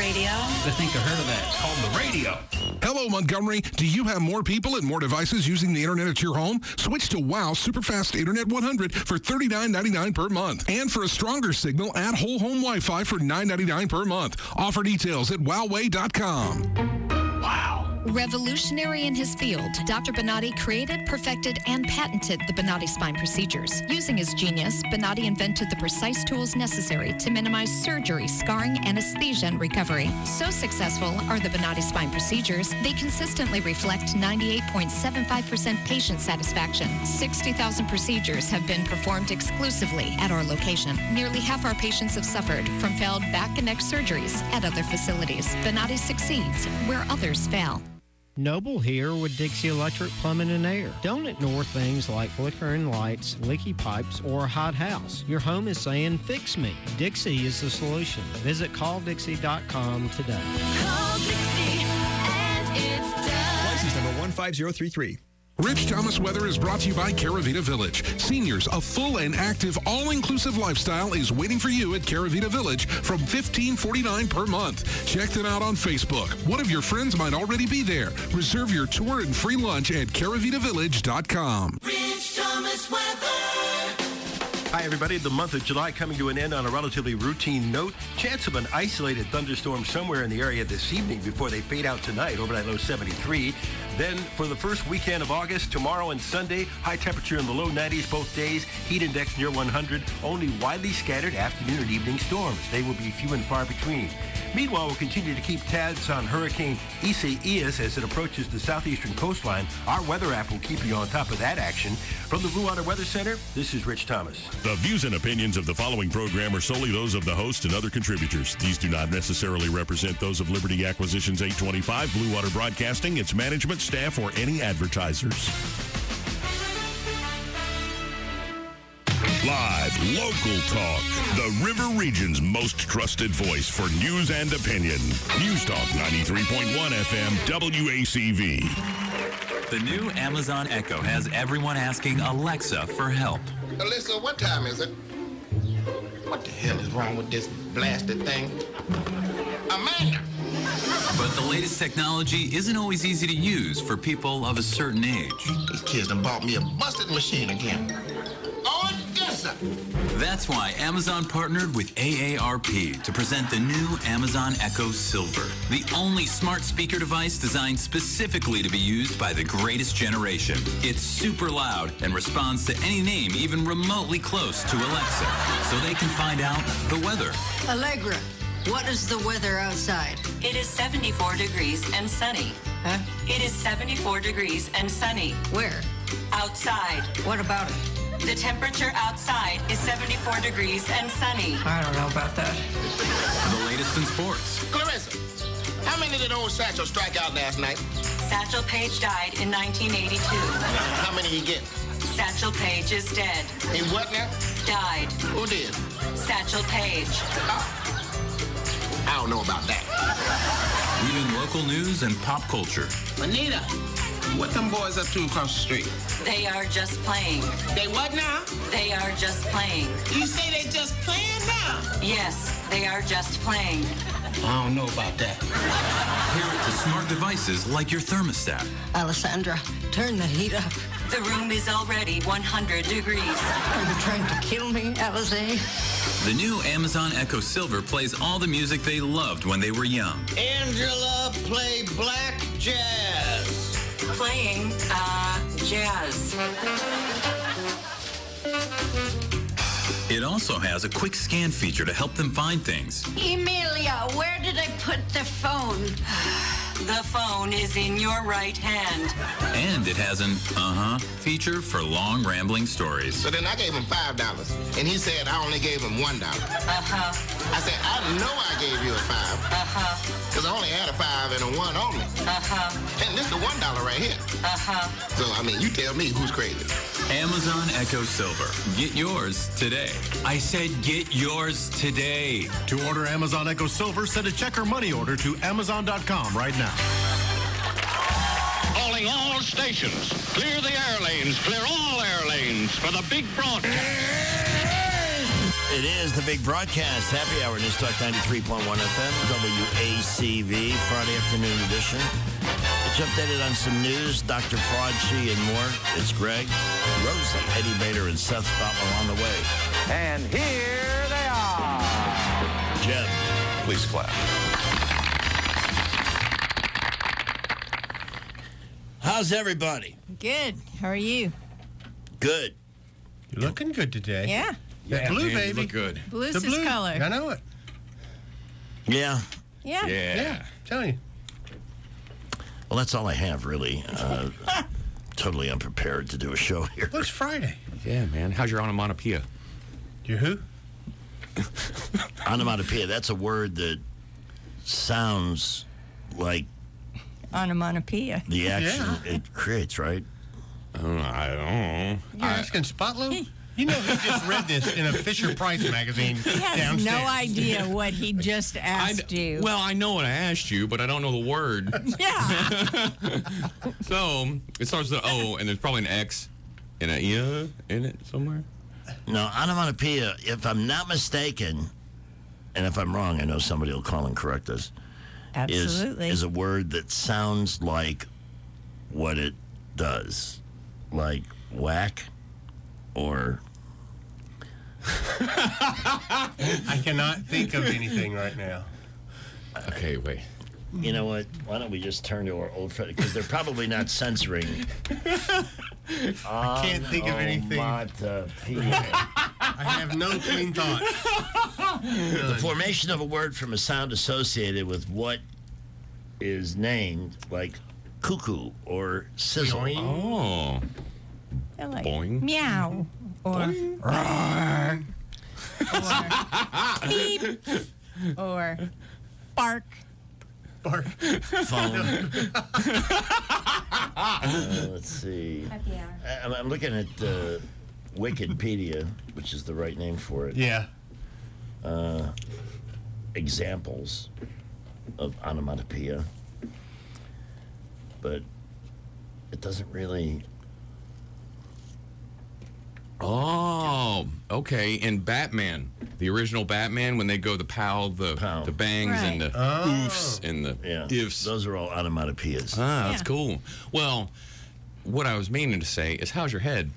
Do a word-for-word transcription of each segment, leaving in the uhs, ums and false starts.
radio. I think I heard of that. It's called the radio. Hello, Montgomery. Do you have more people and more devices using the internet at your home? Switch to WOW Superfast Internet one hundred for thirty-nine ninety-nine per month. And for a stronger signal, add whole home Wi-Fi for nine ninety-nine per month. Offer details at wowway dot com. Wow. Revolutionary in his field, Doctor Bonatti created, perfected, and patented the Bonatti spine procedures. Using his genius, Bonatti invented the precise tools necessary to minimize surgery, scarring, anesthesia, and recovery. So successful are the Bonatti spine procedures, they consistently reflect ninety-eight point seven five percent patient satisfaction. sixty thousand procedures have been performed exclusively at our location. Nearly half our patients have suffered from failed back and neck surgeries at other facilities. Bonatti succeeds where others fail. Noble here with Dixie Electric Plumbing and Air. Don't ignore things like flickering lights, leaky pipes, or a hot house. Your home is saying, fix me. Dixie is the solution. Visit call dixie dot com today. Call Dixie and it's done. License number one five zero three three. Rich Thomas Weather is brought to you by Caravita Village. Seniors, a full and active all-inclusive lifestyle is waiting for you at Caravita Village from fifteen forty-nine per month. Check them out on Facebook. One of your friends might already be there. Reserve your tour and free lunch at caravita village dot com. Rich Thomas Weather. Hi, everybody. The month of July coming to an end on a relatively routine note. Chance of an isolated thunderstorm somewhere in the area this evening before they fade out tonight. Overnight low seventy-three. Then for the first weekend of August, tomorrow and Sunday, high temperature in the low nineties both days. Heat index near one hundred. Only widely scattered afternoon and evening storms. They will be few and far between. Meanwhile, we'll continue to keep tabs on Hurricane Isaias as it approaches the southeastern coastline. Our weather app will keep you on top of that action. From the Blue Water Weather Center, this is Rich Thomas. The views and opinions of the following program are solely those of the host and other contributors. These do not necessarily represent those of Liberty Acquisitions eight twenty-five, Blue Water Broadcasting, its management, staff, or any advertisers. Live, local talk. The River Region's most trusted voice for news and opinion. News Talk ninety-three point one F M W A C V. The new Amazon Echo has everyone asking Alexa for help. Alexa, what time is it? What the hell is wrong with this blasted thing? Amanda! But the latest technology isn't always easy to use for people of a certain age. These kids done bought me a busted machine again. Oh, yes, sir. That's why Amazon partnered with A A R P to present the new Amazon Echo Silver, the only smart speaker device designed specifically to be used by the greatest generation. It's super loud and responds to any name even remotely close to Alexa, so they can find out the weather. Allegra, what is the weather outside? It is seventy-four degrees and sunny. Huh? It is seventy-four degrees and sunny. Where? Outside. What about it? The temperature outside is seventy-four degrees and sunny. I don't know about that. The latest in sports. Clarissa, how many did old Satchel strike out last night? Satchel Paige died in nineteen eighty-two. How many he get? Satchel Paige is dead. He what now? Died. Who did? Satchel Paige. Oh. I don't know about that. Even local news and pop culture. Anita, what them boys up to across the street? They are just playing. They what now? They are just playing. You say they just playing now? Yes, they are just playing. I don't know about that. Pair it to smart devices like your thermostat. Alessandra, turn the heat up. The room is already one hundred degrees. Are you trying to kill me, Alize? The new Amazon Echo Silver plays all the music they loved when they were young. Angela, play black jazz. Playing, uh, jazz. It also has a quick scan feature to help them find things. Emilia, where did I put the phone? The phone is in your right hand. And it has an uh-huh feature for long, rambling stories. So then I gave him five dollars, and he said I only gave him one dollar. Uh-huh. I said, I know I gave you a five. Uh-huh. Because I only had a five and a one on me. Uh-huh. And this is the one dollar right here. Uh-huh. So, I mean, you tell me who's crazy. Amazon Echo Silver. Get yours today. I said get yours today. To order Amazon Echo Silver, send a check or money order to amazon dot com right now. Calling all stations. Clear the air lanes. Clear all air lanes for the big broadcast. It is the big broadcast. Happy Hour, News Talk ninety-three point one F M, W A C V, Friday afternoon edition. It's updated on some news, Doctor Fauci and more. It's Greg, Rosie, Eddie Bader, and Seth Spotwell on the way. And here they are. Jeb. Please clap. How's everybody? Good. How are you? Good. You're looking good today. Yeah. That Yeah, blue, man, you baby. look good. Blue's The his blue. color. I know it. Yeah. Yeah. Yeah. Yeah. Tell you. Well, that's all I have, really. Uh, totally unprepared to do a show here. Well, it's Friday. Yeah, man. How's your onomatopoeia? You who? Onomatopoeia, that's a word that sounds like Onomatopoeia. the action Yeah. it creates, right? Uh, I don't know. You're asking Spotlow? You know he just read this in a Fisher Price magazine He has downstairs. no idea what he just asked you. Well, I know what I asked you, but I don't know the word. Yeah. So it starts with an O, and there's probably an X and an I in it somewhere. No, onomatopoeia, if I'm not mistaken, and if I'm wrong, I know somebody will call and correct us, is, Absolutely. is a word that sounds like what it does. Like whack or... I cannot think of anything right now. Okay, wait. You know what? Why don't we just turn to our old friend? Because they're probably not censoring. I can't think of anything. Onomatopoeia. I have no clean thoughts. The formation of a word from a sound associated with what is named, like cuckoo or sizzle. Oh. They're like Boing. meow or Run. or beep or bark. Bark. Phone. uh, let's see. Happy hour. I, I'm, I'm looking at uh, Wikipedia, which is the right name for it. Yeah. Uh, examples of onomatopoeia. But it doesn't really... Oh, okay. In Batman, the original Batman, when they go the pow, the Pow. the bangs, Right. and the Oh. oofs, and the Yeah. ifs. Those are all onomatopoeias. Ah, that's Yeah. cool. Well, what I was meaning to say is, how's your head?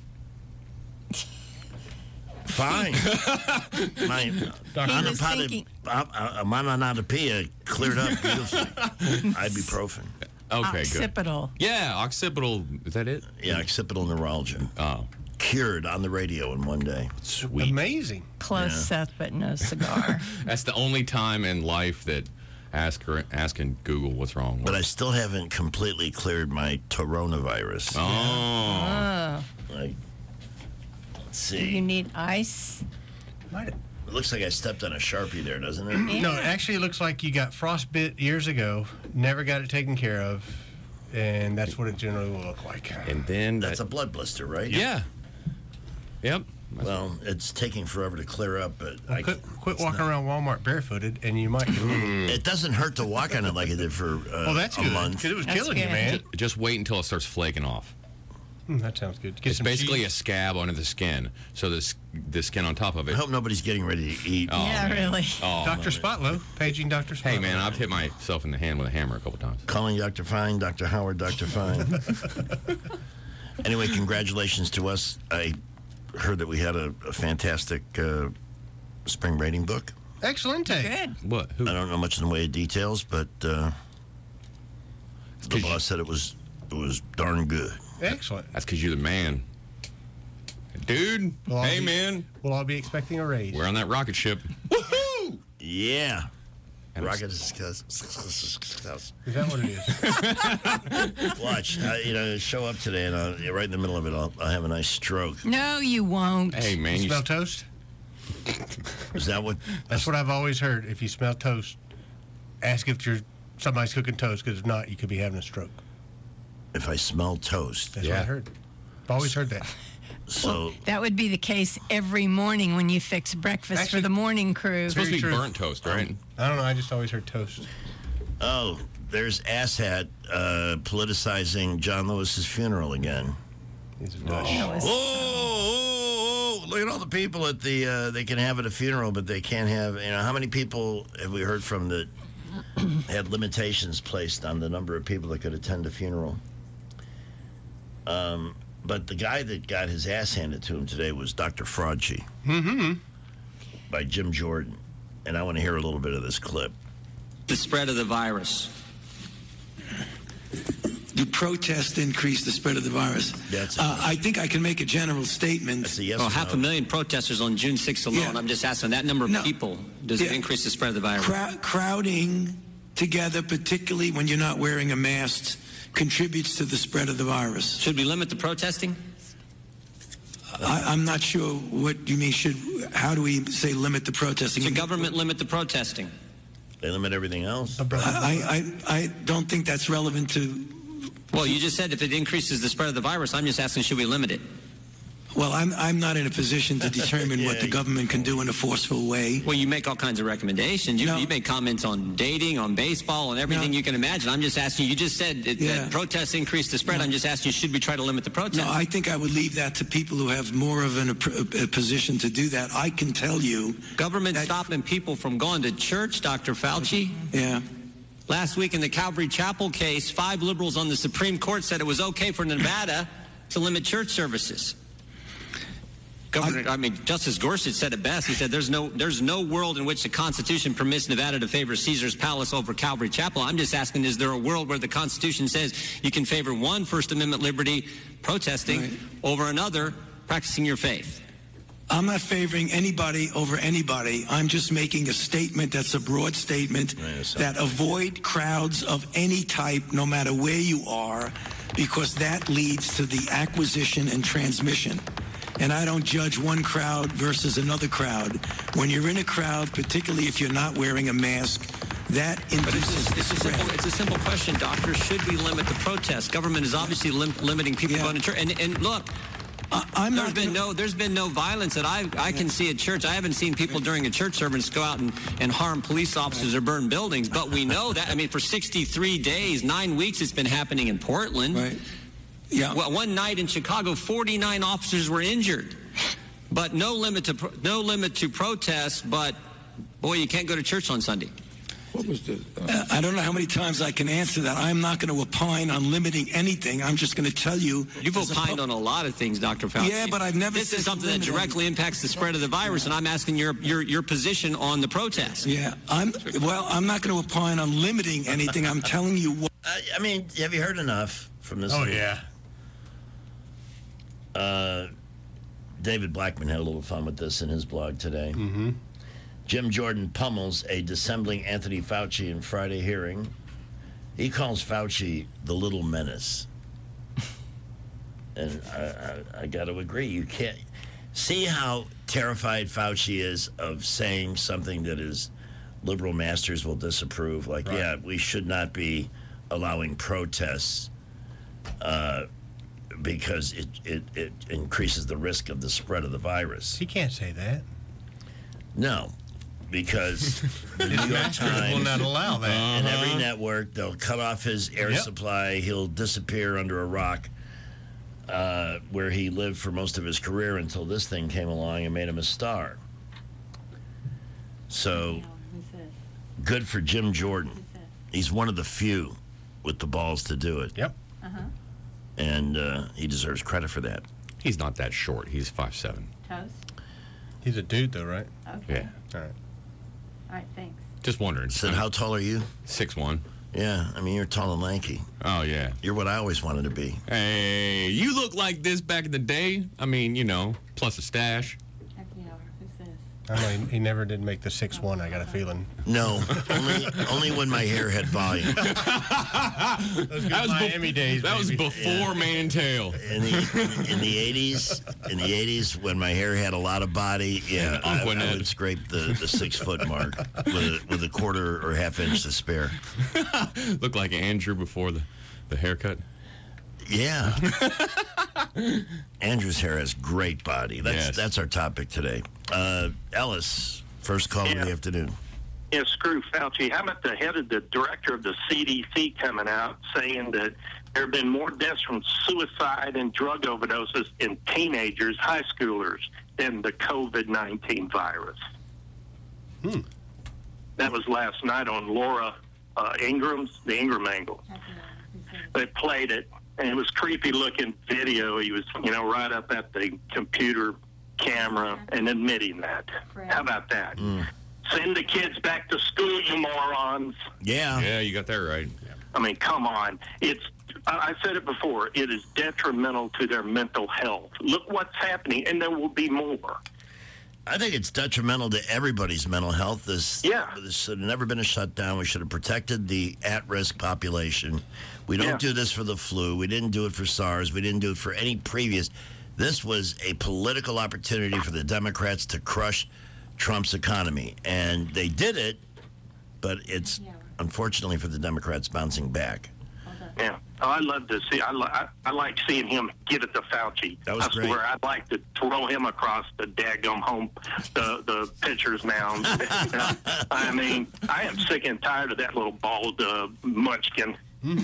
Fine. My was thinking- onomatopoeia cleared up beautifully. Ibuprofen. Okay, good. Occipital. Yeah, occipital. Is that it? Yeah, occipital neuralgia. Oh, Cured on the radio in one day. sweet. Amazing. Close, Yeah. Seth, but no cigar. That's the only time in life that ask her, asking Google what's wrong. But I still haven't completely cleared my coronavirus. Oh. Oh. Like, let's Do see. you need ice? Might have- It looks like I stepped on a Sharpie there, doesn't it? No, it actually looks like you got frostbite years ago, never got it taken care of, and that's what it generally will look like. And then That's that, a blood blister, right? yeah. Yep. Well, it's taking forever to clear up, but I, Quit, quit walking around Walmart barefooted, and you might. it doesn't hurt to walk on it like it did for uh, Well, that's a good, month. because it was That's killing you, good. man. Ju- Just wait until it starts flaking off. Mm, that sounds good. Get It's some basically cheese. a scab under the skin. So the s- the skin on top of I it. hope nobody's getting ready to eat. Oh, Yeah, man. really. Oh, Doctor man. Spotlow, paging Doctor Spotlow. Hey, man, I've hit myself in the hand with a hammer a couple times. Calling Doctor Fine, Doctor Howard, Doctor Fine. Anyway, congratulations to us. I heard that we had a, a fantastic uh, spring rating book. Excellent take. Good. What? Who? I don't know much in the way of details, but uh, the 'cause boss said it was it was darn good. Excellent. That's because you're the man. Dude, Well, I'll hey, be- man. We'll all be expecting a raise. We're on that rocket ship. Woohoo! Yeah. And Rocket it's- is Is that what it is? Watch, uh, you know, show up today, and I'll, right in the middle of it, I'll, I'll have a nice stroke. No, you won't. Hey, man. You You smell s- toast? Is that what? That's what I've always heard. If you smell toast, ask if you're somebody's cooking toast, because if not, you could be having a stroke. If I smell toast. That's what I heard. I've always heard that. So That would be the case every morning when you fix breakfast Actually, for the morning crew. It's supposed to be Very true. burnt toast, right? I don't know. I just always heard toast. Oh, there's Asshat uh, politicizing John Lewis's funeral again. He's a That was- Oh, oh, oh, look at all the people at the uh, they can have at a funeral, but they can't have. You know, how many people have we heard from that had limitations placed on the number of people that could attend a funeral? Um, but the guy that got his ass handed to him today was Doctor Fraudchi, Mm-hmm. by Jim Jordan, and I want to hear a little bit of this clip. The spread of the virus. Do protests increase the spread of the virus? That's uh, I think I can make a general statement. That's a yes oh, or half no. a million protesters on June sixth alone. Yeah. I'm just asking that number of No. people. Does it Yeah. increase the spread of the virus? Crowd, crowding together, particularly when you're not wearing a mask, contributes to the spread of the virus. Should we limit the protesting? I, I'm not sure what you mean. Should how do we say limit the protesting? Should government limit the protesting? They limit everything else. I, I, I don't think that's relevant to. Well, you just said if it increases the spread of the virus. I'm just asking, should we limit it? Well, I'm I'm not in a position to determine Yeah, what the government can do in a forceful way. Well, you make all kinds of recommendations. You, No. you make comments on dating, on baseball, on everything No. you can imagine. I'm just asking you. You just said that, Yeah. that protests increase the spread. No. I'm just asking you, should we try to limit the protest? No, I think I would leave that to people who have more of an, a, a position to do that. I can tell you. Government that- stopping people from going to church, Doctor Fauci. Yeah. Last week in the Calvary Chapel case, five liberals on the Supreme Court said it was okay for Nevada to limit church services. Governor, I, I mean, Justice Gorsuch said it best. He said, "There's no, there's no world in which the Constitution permits Nevada to favor Caesar's Palace over Calvary Chapel." I'm just asking, is there a world where the Constitution says you can favor one First Amendment liberty, protesting, Right. over another, practicing your faith? I'm not favoring anybody over anybody. I'm just making a statement that's a broad statement Yes, that avoid crowds of any type, no matter where you are, because that leads to the acquisition and transmission. And I don't judge one crowd versus another crowd. When you're in a crowd, particularly if you're not wearing a mask, that But induces it's a, the it's, a spread. simple, it's a simple question, Doctor. Should we limit the protest? Government is obviously lim- limiting people Yeah. going to church. And, and look, I- I'm there's not been gonna- no there's been no violence that I I can see at church. I haven't seen people during a church service go out and, and harm police officers or burn buildings. But we know that. I mean, for sixty-three days, nine weeks, it's been happening in Portland. Right. Yeah. Well, one night in Chicago, forty-nine officers were injured. But no limit to pro- no limit to protests. But boy, you can't go to church on Sunday. What was the? Uh, I don't know how many times I can answer that. I'm not going to opine on limiting anything. I'm just going to tell you. You've as a opined pu- on a lot of things, Doctor Fauci. Yeah, but I've never This said is something that limit any- directly impacts the spread of the virus, and I'm asking your your your position on the protest. Yeah, I'm. Well, I'm not going to opine on limiting anything. I'm telling you what. I, I mean, have you heard enough from this? Oh, little- yeah. Uh, David Blackman had a little fun with this in his blog today. Mm-hmm. Jim Jordan pummels a dissembling Anthony Fauci in Friday hearing. He calls Fauci the little menace. And I, I, I got to agree. You can't see how terrified Fauci is of saying something that his liberal masters will disapprove. Like, Right. yeah, we should not be allowing protests uh, because it, it, it increases the risk of the spread of the virus. He can't say that. No, because the New His York masters will Times not allow that. and every network, they'll cut off his air Yep. supply. He'll disappear under a rock uh, where he lived for most of his career until this thing came along and made him a star. So good for Jim Jordan. He's one of the few with the balls to do it. Yep. Uh-huh. And uh, he deserves credit for that. He's not that short. He's five seven. Toast? He's a dude, though, right? Okay. Yeah. All right. All right, thanks. Just wondering. Said, how tall are you? Six one. Yeah, I mean, you're tall and lanky. Oh, yeah. You're what I always wanted to be. Hey, you look like this back in the day. I mean, you know, plus a stash. Happy hour. Who's this? I know he, he never did make the six one, I got a feeling. No, only only when my hair had volume. Those good That was Miami bef- days, That was baby. before mane and tail. In the in the eighties, in the eighties, when my hair had a lot of body, yeah, I, Uncle I Ned. would scrape the, the six foot mark with a, with a quarter or half inch to spare. Look like Andrew before the, the haircut. Yeah. Andrew's hair has great body. That's Yes. that's our topic today. Uh, Ellis, first call of Yeah. the afternoon. Yeah, screw Fauci. How about the head of the director of the C D C coming out saying that there have been more deaths from suicide and drug overdoses in teenagers, high schoolers, than the COVID nineteen virus? Hmm. That was last night on Laura uh, Ingram's, the Ingram Angle. They played it, and it was creepy-looking video. He was, you know, right up at the computer camera and admitting that. How about that? Mm. Send the kids back to school, you morons. Yeah. Yeah, you got that right. I mean, come on. It's I I said it before. It is detrimental to their mental health. Look what's happening, and there will be more. I think it's detrimental to everybody's mental health. This, yeah. this should have never been a shutdown. We should have protected the at-risk population. We don't Yeah. do this for the flu. We didn't do it for SARS. We didn't do it for any previous. This was a political opportunity for the Democrats to crush Trump's economy. And they did it, but it's unfortunately for the Democrats bouncing back. Yeah. Oh, I love to see. I, li- I, I like seeing him get at the Fauci. That was I great. swear, I'd like to throw him across the daggum home, the the pitcher's mound. I mean, I am sick and tired of that little bald uh, munchkin.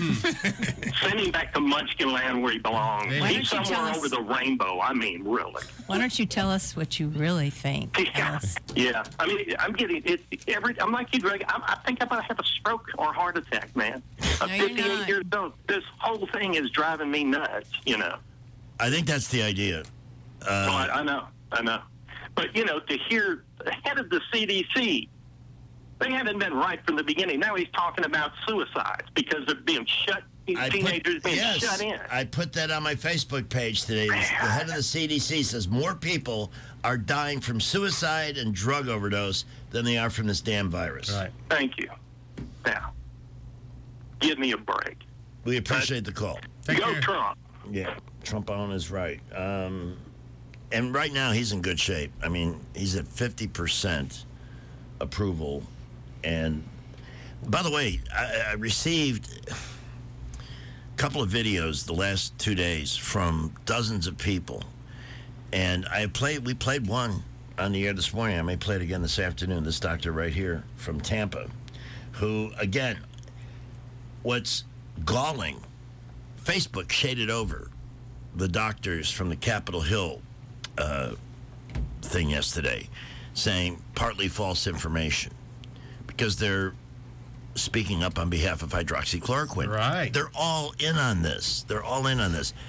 Send him back to Munchkin Land where he belongs. Why don't you He's tell somewhere us- over the rainbow. I mean, really. Why don't you tell us what you really think? Alice? Yeah, I mean, I'm getting it. Every I'm like you, Greg. I'm, I think I'm gonna have a stroke or a heart attack, man. I'm No, you're fifty-eight not. years old. This whole thing is driving me nuts. You know. I think that's the idea. Uh, Oh, I, I know, I know. But you know, to hear the head of the C D C, they haven't been right from the beginning. Now he's talking about suicides because they're being shut. I teenagers put, being yes, shut in. I put that on my Facebook page today. The head of the C D C says more people are dying from suicide and drug overdose than they are from this damn virus. Right. Thank you. Now, give me a break. We appreciate the call. Go Trump. Yeah, Trump on is right. Um, and right now he's in good shape. I mean, he's at fifty percent approval. And by the way, I, I received a couple of videos the last two days from dozens of people. And I played. We played one on the air this morning. I may play it again this afternoon. This doctor right here from Tampa, who, again, what's galling, Facebook shaded over the doctors from the Capitol Hill uh, thing yesterday, saying partly false information because they're speaking up on behalf of hydroxychloroquine. Right. They're all in on this. They're all in on this.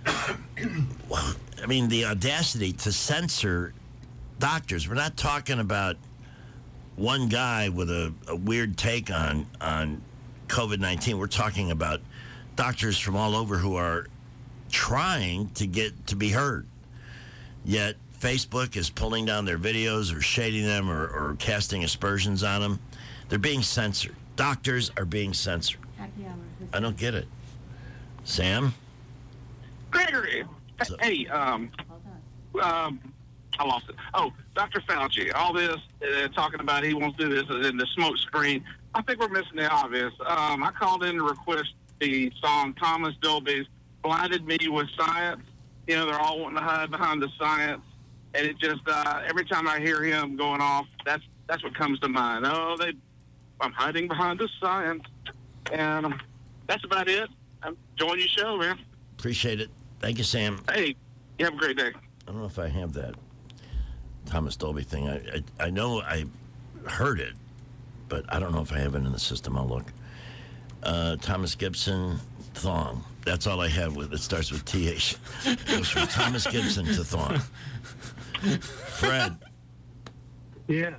Well, I mean, the audacity to censor doctors. We're not talking about one guy with a, a weird take on on COVID nineteen. We're talking about doctors from all over who are trying to get to be heard. Yet Facebook is pulling down their videos or shading them or, or casting aspersions on them. They're being censored. Doctors are being censored. I don't get it. Sam? Gregory, hey, um, um, I lost it. Oh, Doctor Fauci, all this uh, talking about he wants to do this and the smoke screen. I think we're missing the obvious. Um, I called in to request the song Thomas Dolby's "Blinded Me with Science." You know, they're all wanting to hide behind the science, and it just uh, every time I hear him going off, that's that's what comes to mind. Oh, they, I'm hiding behind the science, and um, that's about it. I'm enjoying your show, man. Appreciate it. Thank you, Sam. Hey, you have a great day. I don't know if I have that Thomas Dolby thing. I, I I know I heard it, but I don't know if I have it in the system. I'll look. Uh, Thomas Gibson, Thong. That's all I have with it. Starts with T H. It goes from Thomas Gibson to Thong. Fred, Yeah.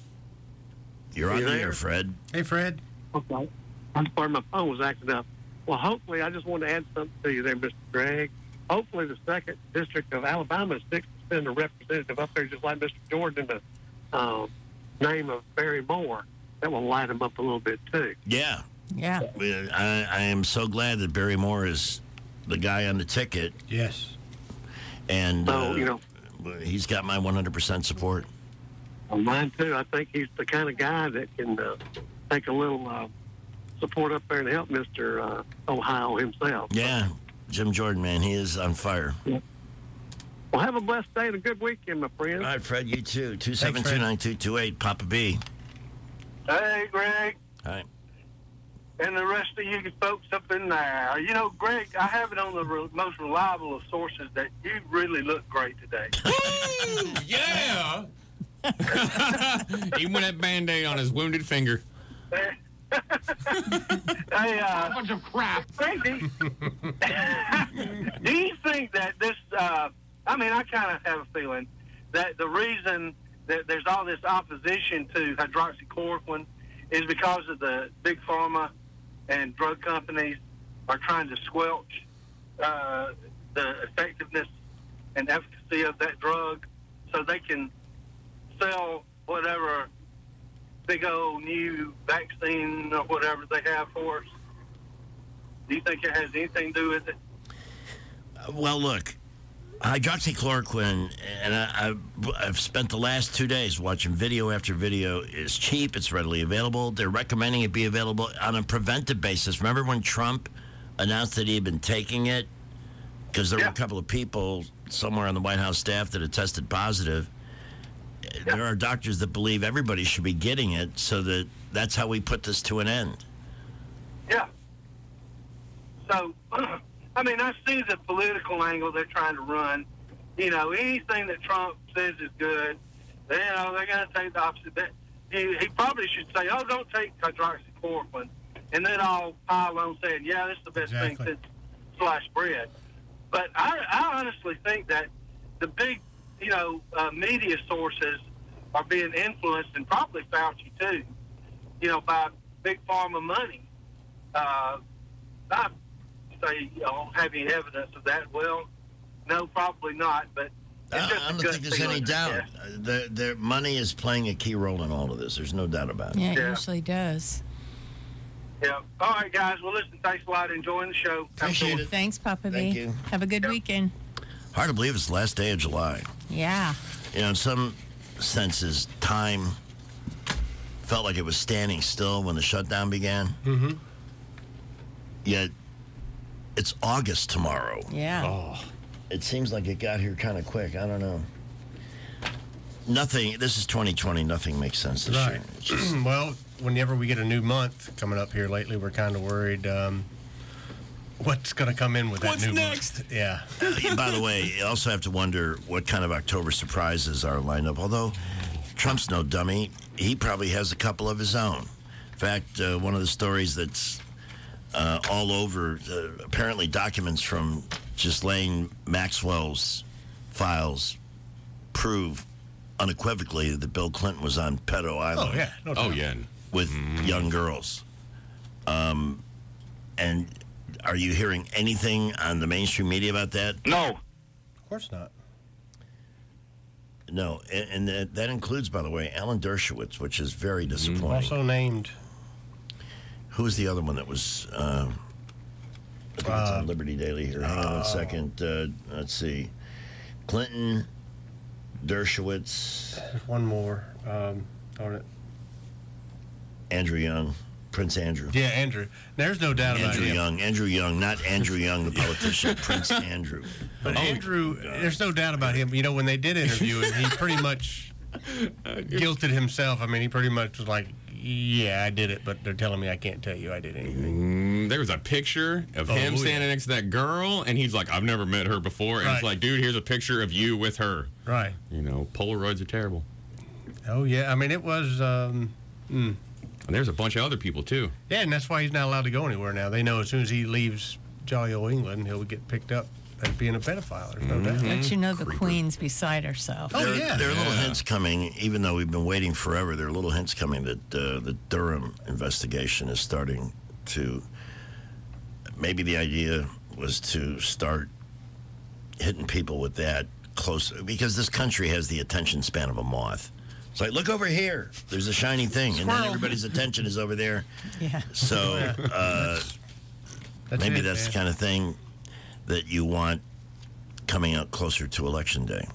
you're on You the there? air, Fred. Hey, Fred. Okay. I'm sorry, my phone was acting up. Well, hopefully, I just want to add something to you there, Mister Gregg. Hopefully, the second district of Alabama is six to send a representative up there, just like Mister Jordan, in the um, name of Barry Moore. That will light him up a little bit too. Yeah. Yeah. We- I, I am so glad that Barry Moore is the guy on the ticket. Yes. And So, uh, you know, he's got my one hundred percent support. Well, mine too. I think he's the kind of guy that can uh, take a little uh, support up there and help Mister Uh, Ohio himself. Yeah. Jim Jordan, man, he is on fire. Well, have a blessed day and a good weekend, my friend. All right, Fred, you too. two seven two, nine two two eight, Papa B. Hey, Greg. Hi. And the rest of you folks up in there. You know, Greg, I have it on the re- most reliable of sources that you really look great today. Woo! Yeah! Even with that Band-Aid on his wounded finger. Hey, uh, A bunch of crap. Crazy. Do you think that this, uh, I mean, I kind of have a feeling that the reason that there's all this opposition to hydroxychloroquine is because of the big pharma and drug companies are trying to squelch uh, the effectiveness and efficacy of that drug so they can sell whatever big old new vaccine or whatever they have for us? Do you think it has anything to do with it? Uh, well, look, hydroxychloroquine, and I, I've, I've spent the last two days watching video after video. It's cheap. It's readily available. They're recommending it be available on a preventive basis. Remember when Trump announced that he had been taking it? Because there yeah. were a couple of people somewhere on the White House staff that had tested positive. Yeah. There are doctors that believe everybody should be getting it, so that that's how we put this to an end. Yeah. So, I mean, I see the political angle they're trying to run. You know, anything that Trump says is good, they, you know, they're going to take the opposite. That, he, he probably should say, oh, don't take hydroxychloroquine. And then I'll pile on saying, yeah, this is the best Exactly. thing since sliced bread. But I, I honestly think that the big, you know, uh, media sources are being influenced, and probably Fauci too, you know, by big pharma money. Uh, I say, you know, have any evidence of that? Well, no, probably not. But it's I, just I a don't gut think there's feeling, any doubt. yeah. Uh, The, the money is playing a key role in all of this. There's no doubt about it. Yeah, it Yeah. usually does. Yeah. All right, guys. Well, listen, thanks a lot. Enjoying the show. Appreciate it. Thanks, Papa Thank B. you. Have a good weekend. Hard to believe it's the last day of July. Yeah. You know, in some senses, time felt like it was standing still when the shutdown began. Mm-hmm. Yet, it's August tomorrow. Yeah. Oh. It seems like it got here kind of quick. I don't know. Nothing, this is twenty twenty. Nothing makes sense this Right. year. It's just, Well, whenever we get a new month coming up here lately, we're kind of worried um, what's going to come in with that What's new next? month. Yeah. Uh, by the way, you also have to wonder what kind of October surprises are lined up. Although Trump's no dummy, he probably has a couple of his own. In fact, uh, one of the stories that's uh, all over, uh, apparently documents from Ghislaine Maxwell's files prove unequivocally that Bill Clinton was on Pedo Island. Oh, yeah. No doubt. Oh, yeah. With young girls. Um, and are you hearing anything on the mainstream media about that? No. Of course not. No, and, and that, that includes, by the way, Alan Dershowitz, which is very disappointing. Also named. Who was the other one that was? Uh, I think it's on Liberty Daily here. Hang on one second. Uh, let's see. Clinton, Dershowitz, There's one more um, on it. Andrew Young, Prince Andrew. Yeah, Andrew. There's no doubt about Andrew him. Young, Andrew Young, not Andrew Young, the politician, Prince Andrew. But Andrew, there's no doubt about him. You know, when they did interview him, he pretty much guilted himself. I mean, he pretty much was like, yeah, I did it, but they're telling me I can't tell you I did anything. Mm, there was a picture of Oh, him yeah. standing next to that girl, and he's like, I've never met her before. And Right. it's like, dude, here's a picture of you with her. Right. You know, Polaroids are terrible. Oh, yeah. I mean, it was... Um, mm. And there's a bunch of other people, too. Yeah, and that's why he's not allowed to go anywhere now. They know as soon as he leaves jolly old England, he'll get picked up as being a pedophile. There's no doubt. Don't you know the Queen's beside herself? Oh, there, yeah. there are little Yeah. hints coming, even though we've been waiting forever. There are little hints coming that uh, the Durham investigation is starting to. Maybe the idea was to start hitting people with that close, because this country has the attention span of a moth. It's like, look over here. There's a shiny thing, and then Squirrel. everybody's attention is over there. Yeah. So uh, That's maybe it, that's man. the kind of thing that you want coming out closer to Election Day.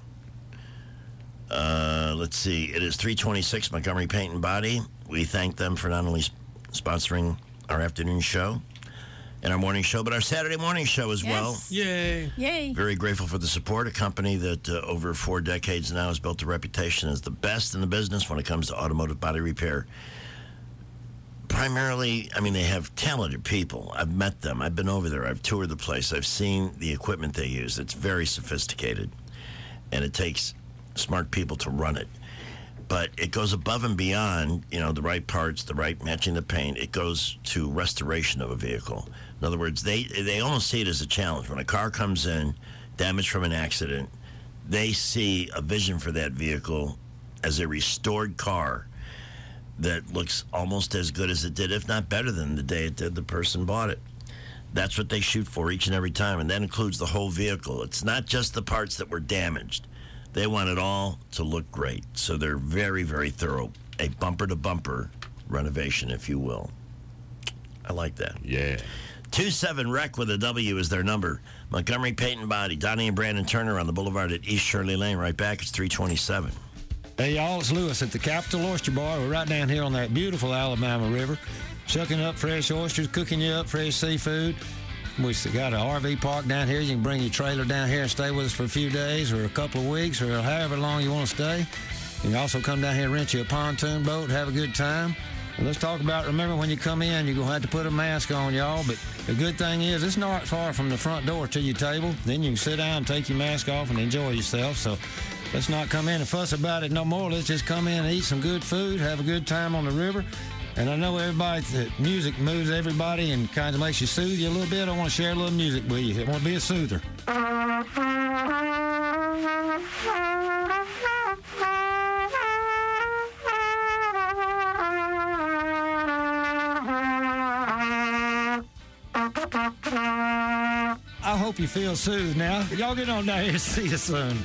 Uh, let's see. It is three twenty-six Montgomery Paint and Body. We thank them for not only sp- sponsoring our afternoon show and our morning show, but our Saturday morning show as well. Yes. Yay. Yay. Very grateful for the support. A company that uh, over four decades now has built a reputation as the best in the business when it comes to automotive body repair. primarily, I mean, they have talented people. I've met them. I've been over there. I've toured the place. I've seen the equipment they use. It's very sophisticated, and it takes smart people to run it. But it goes above and beyond, you know, the right parts, the right matching the paint. It goes to restoration of a vehicle. In other words, they they almost see it as a challenge. When a car comes in, damaged from an accident, they see a vision for that vehicle as a restored car that looks almost as good as it did, if not better than the day it did the person bought it. That's what they shoot for each and every time, and that includes the whole vehicle. It's not just the parts that were damaged. They want it all to look great, so they're very, very thorough. A bumper-to-bumper renovation, if you will. I like that. Yeah. two seven R E C with a W is their number. Montgomery Paint and Body, Donnie and Brandon Turner on the boulevard at East Shirley Lane. Right back, it's three twenty-seven. Hey, y'all, it's Lewis at the Capital Oyster Bar. We're right down here on that beautiful Alabama River, shucking up fresh oysters, cooking you up fresh seafood. We got an R V park down here. You can bring your trailer down here and stay with us for a few days or a couple of weeks or however long you want to stay. You can also come down here and rent you a pontoon boat, have a good time. And let's talk about, remember, when you come in, you're going to have to put a mask on, y'all. But the good thing is, it's not far from the front door to your table. Then you can sit down and take your mask off and enjoy yourself. So let's not come in and fuss about it no more. Let's just come in and eat some good food, have a good time on the river. And I know everybody, that music moves everybody and kind of makes you soothe you a little bit. I want to share a little music with you. It won't be a soother. I hope you feel soothed now. Y'all get on down here and see you soon.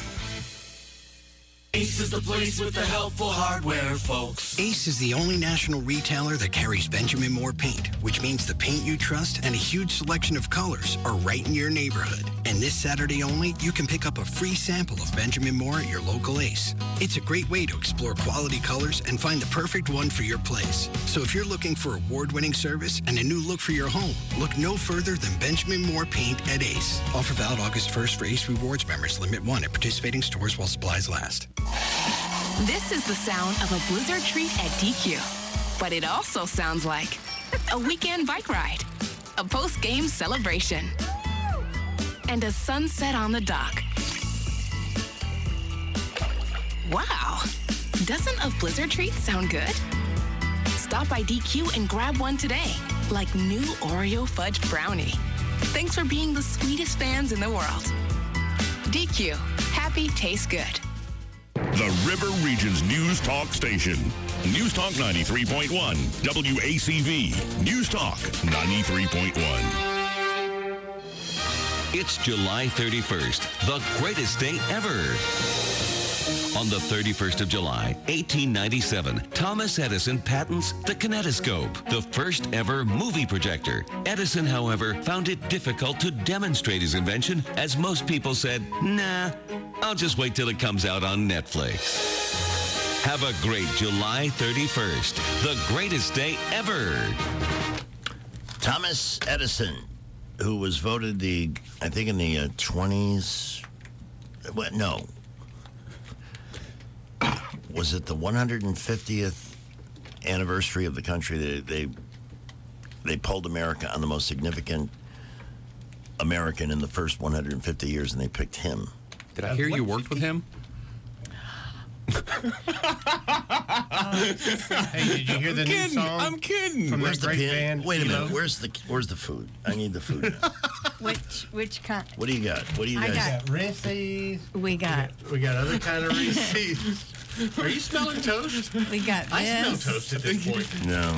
Ace is the place with the helpful hardware, folks. Ace is the only national retailer that carries Benjamin Moore paint, which means the paint you trust and a huge selection of colors are right in your neighborhood. And this Saturday only, you can pick up a free sample of Benjamin Moore at your local Ace. It's a great way to explore quality colors and find the perfect one for your place. So if you're looking for award-winning service and a new look for your home, look no further than Benjamin Moore paint at Ace. Offer valid August first for Ace Rewards members. Limit one at participating stores while supplies last. This is the sound of a Blizzard treat at D Q. But it also sounds like a weekend bike ride, a post-game celebration, and a sunset on the dock. Wow. Doesn't a Blizzard treat sound good? Stop by D Q and grab one today, like new Oreo fudge brownie. Thanks for being the sweetest fans in the world. D Q. Happy tastes good. The River Region's News Talk station. News Talk ninety-three point one, W A C V. News Talk ninety-three point one. It's July thirty-first, the greatest day ever. On the thirty-first of July, eighteen ninety-seven, Thomas Edison patents the kinetoscope, the first ever movie projector. Edison, however, found it difficult to demonstrate his invention, as most people said, nah, I'll just wait till it comes out on Netflix. Have a great July thirty-first, the greatest day ever. Thomas Edison, who was voted the, I think in the uh, twenties, what, no. Was it the one hundred fiftieth anniversary of the country? They, they they polled America on the most significant American in the first one hundred fifty years, and they picked him. Did I hear you worked with him? Hey, did you hear the I'm new kidding. song? I'm kidding. From Where's that the great pin? band? Wait a Kilo? minute. Where's the Where's the food? I need the food. Which which kind? What do you got? What do you I guys? got- We got Reese's. We got We got other kind of Reese's. Are you smelling toast? we got I smell this. toast at this point. No.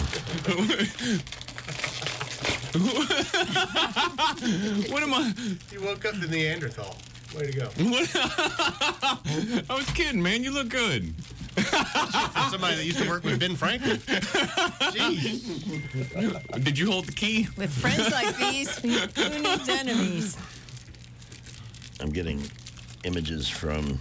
What am I? You woke up to Neanderthal. Way to go. What? I was kidding, man. You look good. For somebody that used to work with Ben Franklin. Jeez. Did you hold the key? With friends like these, who needs enemies? I'm getting images from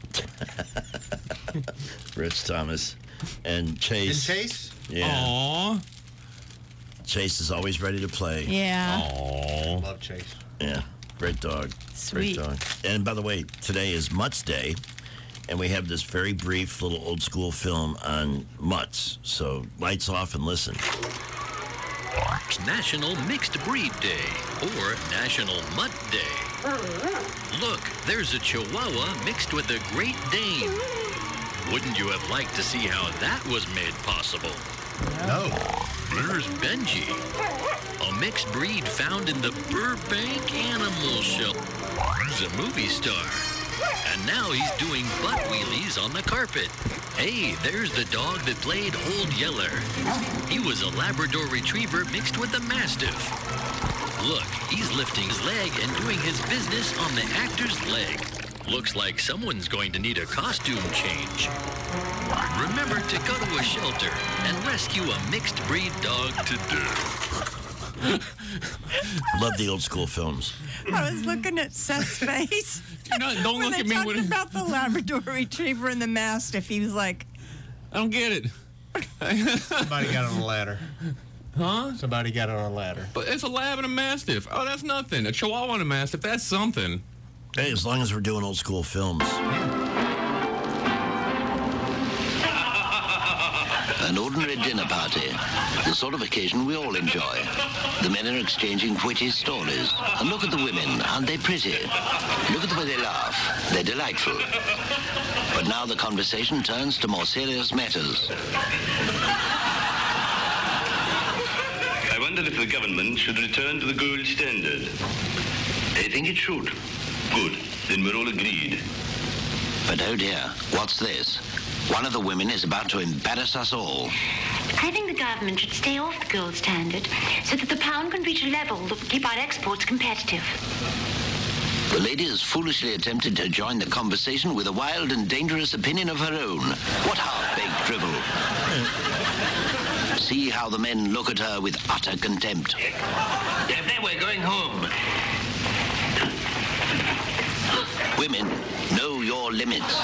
Rich Thomas and Chase. And Chase? Yeah. Aww. Chase is always ready to play. Yeah. Aww. Love Chase. Yeah. Great dog. Sweet. Great dog. And by the way, today is Mutt's Day. and we have this very brief little old school film on mutts. So lights off and listen. National Mixed Breed Day or National Mutt Day. Look, there's a Chihuahua mixed with a Great Dane. Wouldn't you have liked to see how that was made possible? No. There's Benji, a mixed breed found in the Burbank Animal Shelter. He's a movie star, and now he's doing butt wheelies on the carpet. Hey, there's the dog that played Old Yeller. He was a Labrador Retriever mixed with a Mastiff. Look, he's lifting his leg and doing his business on the actor's leg. Looks like someone's going to need a costume change. Remember to go to a shelter and rescue a mixed breed dog today. Love the old school films. I was looking at Seth's face. No, don't when look they at me talked when- about the Labrador Retriever and the Mastiff. He was like, I don't get it. Somebody got on a ladder. Huh? Somebody got on a ladder. But it's a lab and a mastiff. Oh, that's nothing. A Chihuahua and a mastiff, that's something. Hey, as long as we're doing old school films. An ordinary dinner party, the sort of occasion we all enjoy. The men are exchanging witty stories. And look at the women, aren't they pretty? Look at the way they laugh. They're delightful. But now the conversation turns to more serious matters. I wonder if the government should return to the gold standard. I think it should. Good. Then we're all agreed. But oh dear, what's this? One of the women is about to embarrass us all. I think the government should stay off the gold standard so that the pound can reach a level that will keep our exports competitive. The lady has foolishly attempted to join the conversation with a wild and dangerous opinion of her own. What half-baked drivel. See how the men look at her with utter contempt. Daphne, we're going home. Women, know your limits.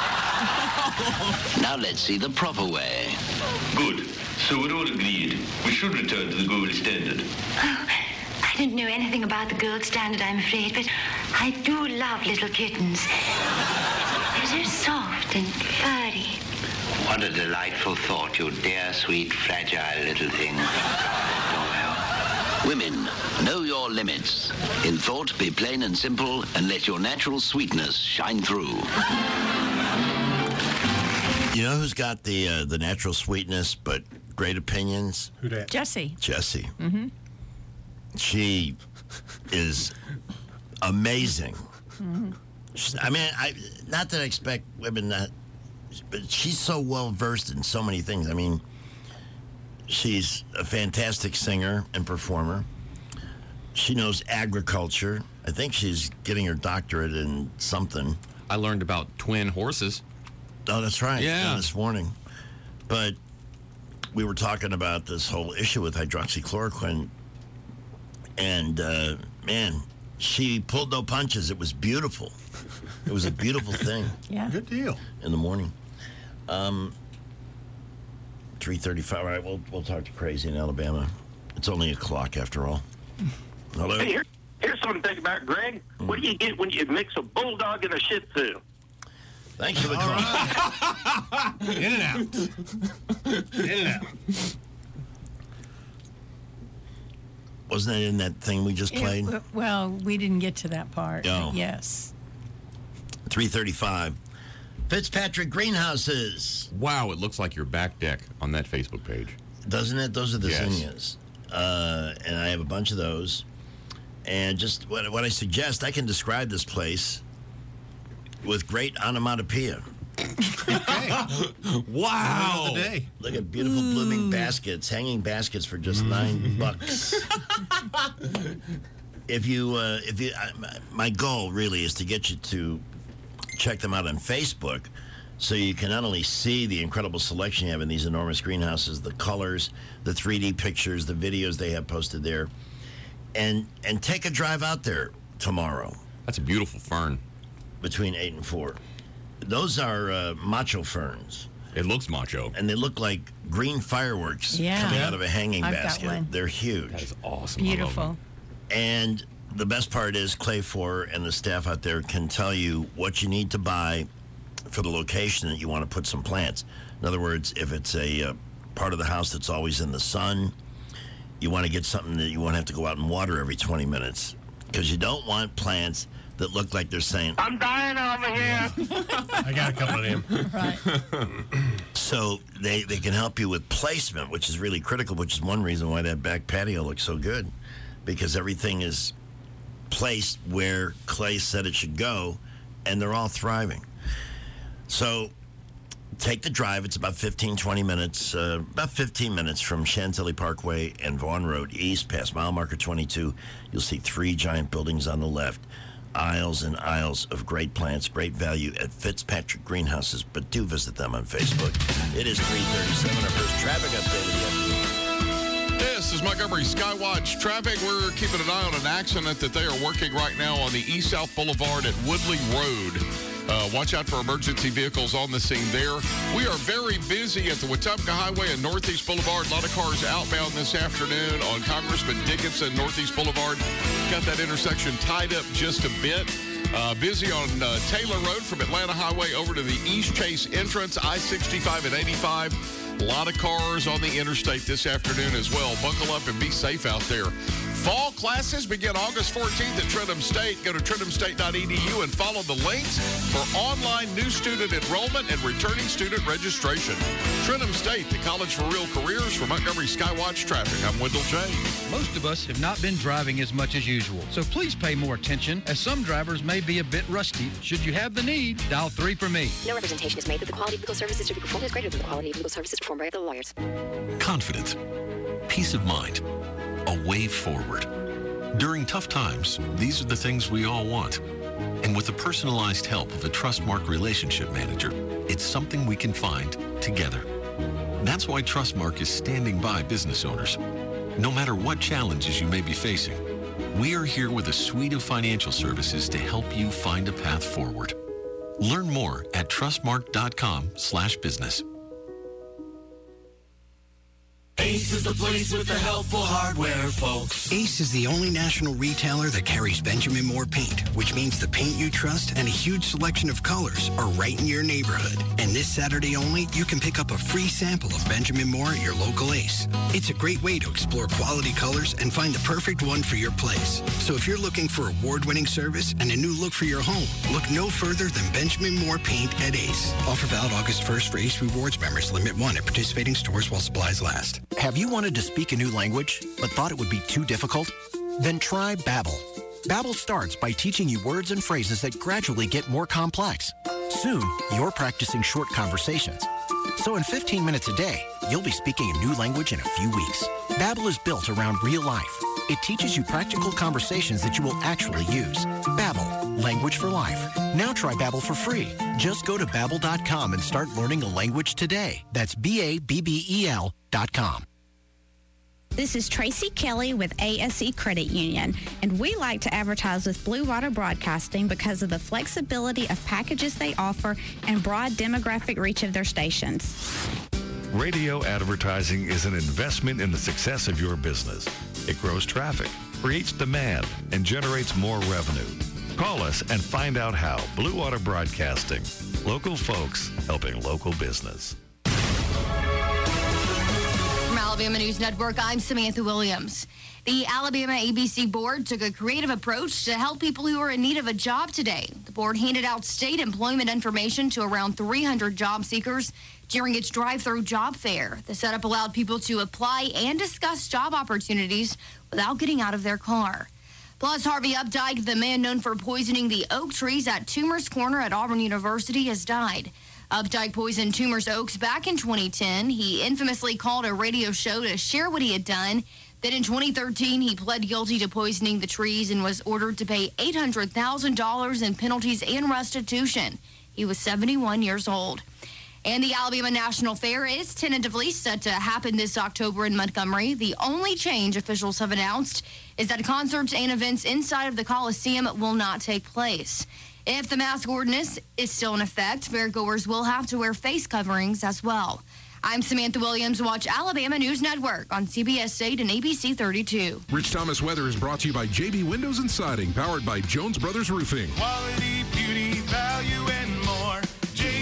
Now let's see the proper way. Good. So we're all agreed. We should return to the gold standard. Oh, I don't know anything about the gold standard, I'm afraid, but I do love little kittens. They're so soft and furry. What a delightful thought, you dear, sweet, fragile little thing. Women, know your limits. In thought, be plain and simple, and let your natural sweetness shine through. You know who's got the uh, the natural sweetness but great opinions? Who that? Jessie. Jessie. Mm-hmm. She is amazing. Mm-hmm. She's- I mean, I not that I expect women that, but she's so well versed in so many things. I mean, she's a fantastic singer and performer. She knows agriculture. I think she's getting her doctorate in something. I learned about twin horses. Oh, that's right. Yeah. This morning. But we were talking about this whole issue with hydroxychloroquine. And, uh, man, she pulled no punches. It was beautiful. It was a beautiful thing. Yeah. Good deal. In the morning. Um, three thirty-five. All right, we'll, we'll talk to Crazy in Alabama. It's only a clock after all. Hello? Hey, here, here's something to think about, Greg. What do you get when you mix a bulldog and a Shih Tzu? Thanks for the call. In and out. In and out. Wasn't that in that thing we just played? It- well, we didn't get to that part. Oh. But yes. three thirty-five. Fitzpatrick Greenhouses. Wow, it looks like your back deck on that Facebook page. Doesn't it? Those are the Yes. zinnias. Uh, and I have a bunch of those. And just what, what I suggest, I can describe this place with great onomatopoeia. Wow. Of the day. Look at beautiful blooming baskets, hanging baskets for just nine bucks. If you, uh, if you, uh, my goal really is to get you to check them out on Facebook, so you can not only see the incredible selection you have in these enormous greenhouses, the colors, the three D pictures, the videos they have posted there, and and take a drive out there tomorrow. That's a beautiful fern. Between eight and four. Those are uh, macho ferns. It looks macho. And they look like green fireworks Yeah. coming out of a hanging I've got basket. one. They're huge. That is awesome. I love Beautiful. them. And the best part is Clay Four and the staff out there can tell you what you need to buy for the location that you want to put some plants. In other words, if it's a uh, part of the house that's always in the sun, you want to get something that you won't have to go out and water every twenty minutes, because you don't want plants that look like they're saying, I'm dying over here. I got a couple of them. Right. So they, they can help you with placement, which is really critical, which is one reason why that back patio looks so good, because everything is placed where Clay said it should go, and they're all thriving. So take the drive. It's about fifteen, twenty minutes, uh, about fifteen minutes from Chantilly Parkway and Vaughan Road east past mile marker twenty-two. You'll see three giant buildings on the left. Aisles and aisles of great plants, great value at Fitzpatrick Greenhouses, but do visit them on Facebook. It is three thirty-seven, our first traffic update of the afternoon. This is Montgomery Skywatch traffic. We're keeping an eye on an accident that they are working right now on the East South Boulevard at Woodley Road. Uh, watch out for emergency vehicles on the scene there. We are very busy at the Wetumpka Highway and Northeast Boulevard. A lot of cars outbound this afternoon on Congressman Dickinson, Northeast Boulevard. Got that intersection tied up just a bit. Uh, busy on uh, Taylor Road from Atlanta Highway over to the East Chase entrance, I sixty-five and eighty-five. A lot of cars on the interstate this afternoon as well. Buckle up and be safe out there. Fall classes begin August fourteenth at Trentham State. Go to trentham state dot e d u and follow the links for online new student enrollment and returning student registration. Trentham State, the college for real careers. For Montgomery Skywatch Traffic, I'm Wendell J. Most of us have not been driving as much as usual, so please pay more attention, as some drivers may be a bit rusty. Should you have the need, dial three for me. No representation is made that the quality of legal services to be performed is greater than the quality of legal services performed by other lawyers. Confidence, peace of mind, a way forward. During tough times, these are the things we all want. And with the personalized help of a Trustmark relationship manager, it's something we can find together. That's why Trustmark is standing by business owners. No matter what challenges you may be facing, we are here with a suite of financial services to help you find a path forward. Learn more at trustmark.com slash business. Ace is the place with the helpful hardware, folks. Ace is the only national retailer that carries Benjamin Moore paint, which means the paint you trust and a huge selection of colors are right in your neighborhood. And this Saturday only, you can pick up a free sample of Benjamin Moore at your local Ace. It's a great way to explore quality colors and find the perfect one for your place. So if you're looking for award-winning service and a new look for your home, look no further than Benjamin Moore paint at Ace. Offer valid August first for Ace Rewards members. Limit one at participating stores while supplies last. Have you wanted to speak a new language, but thought it would be too difficult? Then try Babbel. Babbel starts by teaching you words and phrases that gradually get more complex. Soon, you're practicing short conversations. So in fifteen minutes a day, you'll be speaking a new language in a few weeks. Babbel is built around real life. It teaches you practical conversations that you will actually use. Babbel, language for life. Now try Babbel for free. Just go to babbel dot com and start learning a language today. That's B A B B E L dot com. This is Tracy Kelly with A S E Credit Union, and we like to advertise with Blue Water Broadcasting because of the flexibility of packages they offer and broad demographic reach of their stations. Radio advertising is an investment in the success of your business. It grows traffic, creates demand, and generates more revenue. Call us and find out how. Blue Water Broadcasting. Local folks helping local business. From Alabama News Network, I'm Samantha Williams. The Alabama A B C Board took a creative approach to help people who are in need of a job today. The board handed out state employment information to around three hundred job seekers during its drive-through job fair. The setup allowed people to apply and discuss job opportunities without getting out of their car. Plus, Harvey Updike, the man known for poisoning the oak trees at Toomer's Corner at Auburn University, has died. Updike poisoned Toomer's oaks back in twenty ten. He infamously called a radio show to share what he had done. Then in twenty thirteen, he pled guilty to poisoning the trees and was ordered to pay eight hundred thousand dollars in penalties and restitution. He was seventy-one years old. And the Alabama National Fair is tentatively set to happen this October in Montgomery. The only change officials have announced is that concerts and events inside of the Coliseum will not take place. If the mask ordinance is still in effect, fairgoers will have to wear face coverings as well. I'm Samantha Williams. Watch Alabama News Network on C B S eight and A B C thirty-two. Rich Thomas Weather is brought to you by J B Windows and Siding, powered by Jones Brothers Roofing. Quality, beauty, value, and more. J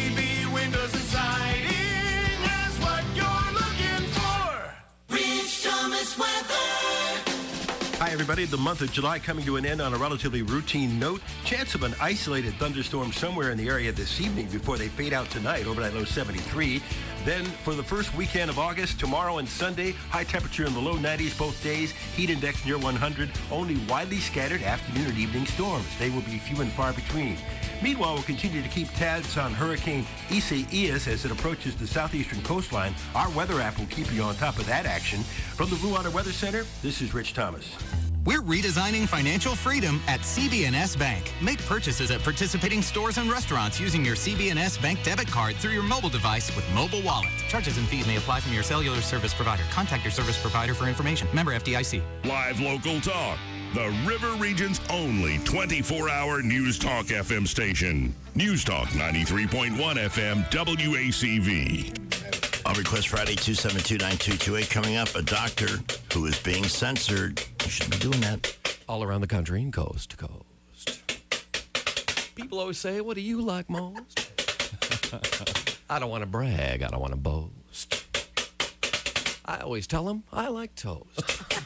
Hi, everybody. The month of July coming to an end on a relatively routine note. Chance of an isolated thunderstorm somewhere in the area this evening before they fade out tonight. Overnight low seventy-three. Then for the first weekend of August, tomorrow and Sunday, high temperature in the low nineties both days. Heat index near one hundred. Only widely scattered afternoon and evening storms. They will be few and far between. Meanwhile, we'll continue to keep tabs on Hurricane Isaias as it approaches the southeastern coastline. Our weather app will keep you on top of that action. From the Blue Water Weather Center, this is Rich Thomas. We're redesigning financial freedom at C B N S Bank. Make purchases at participating stores and restaurants using your C B N S Bank debit card through your mobile device with Mobile Wallet. Charges and fees may apply from your cellular service provider. Contact your service provider for information. Member F D I C. Live local talk. The River Region's only twenty-four hour News Talk F M station. News Talk ninety-three point one F M W A C V. On Request Friday, two seven two, nine two two eight. Coming up, a doctor who is being censored. You shouldn't be doing that. All around the country and coast to coast. People always say, what do you like most? I don't want to brag. I don't want to boast. I always tell them I like toast.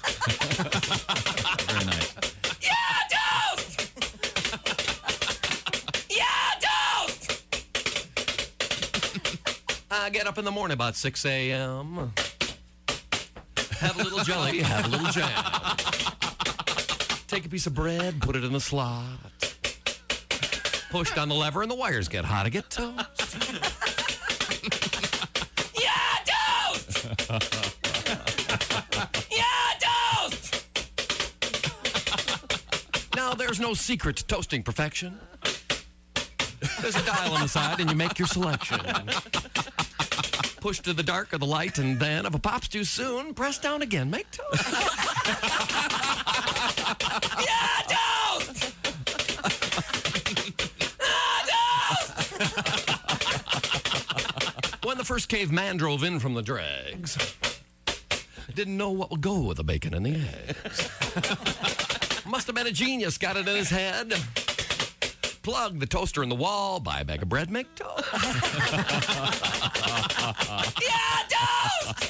Very nice. Yeah, toast! Yeah, toast! I get up in the morning about six a.m. Have a little jelly, have a little jam. Take a piece of bread, put it in the slot. Push down the lever and the wires get hot. I get toast. Yeah, toast! Yeah, toast! Now, there's no secret to toasting perfection. There's a dial on the side, and you make your selection. Push to the dark or the light, and then, if a pop's too soon, press down again. Make toast. Yeah, toast! Ah, toast! When the first caveman drove in from the dregs, didn't know what would go with the bacon and the eggs. Must have been a genius, got it in his head. Plug the toaster in the wall, buy a bag of bread, make toast. Yeah, toast!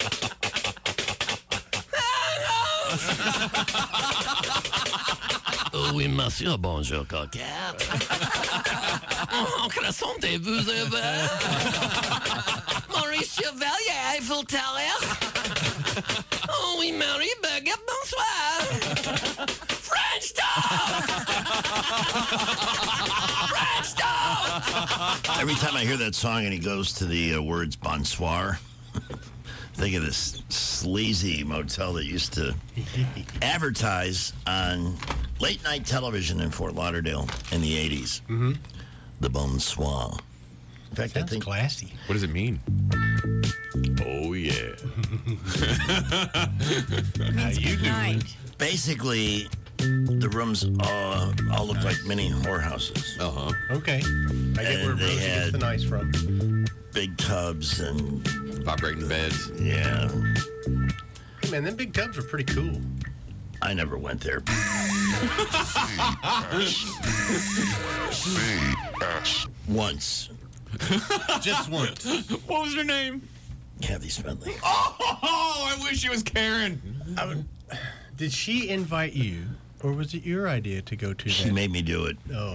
Oui, monsieur, bonjour, coquette. Oh, croissantez-vous avez? Maurice Chevalier, Eiffel Tower. Oh, oui, Marie, baguette, bonsoir. French toast! French toast! Every time I hear that song and he goes to the uh, words bonsoir, think of this sleazy motel that used to advertise on late night television in Fort Lauderdale in the eighties. Mm-hmm. The bonsoir. In fact, Sounds I think classy. What does it mean? Oh, yeah. How you doing? Basically, the rooms uh, all look like mini whorehouses. Uh-huh. Okay. I get And where they Rosie had gets the nice from. big tubs and vibrating beds. Yeah. Hey, man, them big tubs were pretty cool. I never went there. Once. Just once. What was her name? Kathy Smedley. Oh, I wish it was Karen. I would, did she invite you, or was it your idea to go to She that? made me do it. Oh.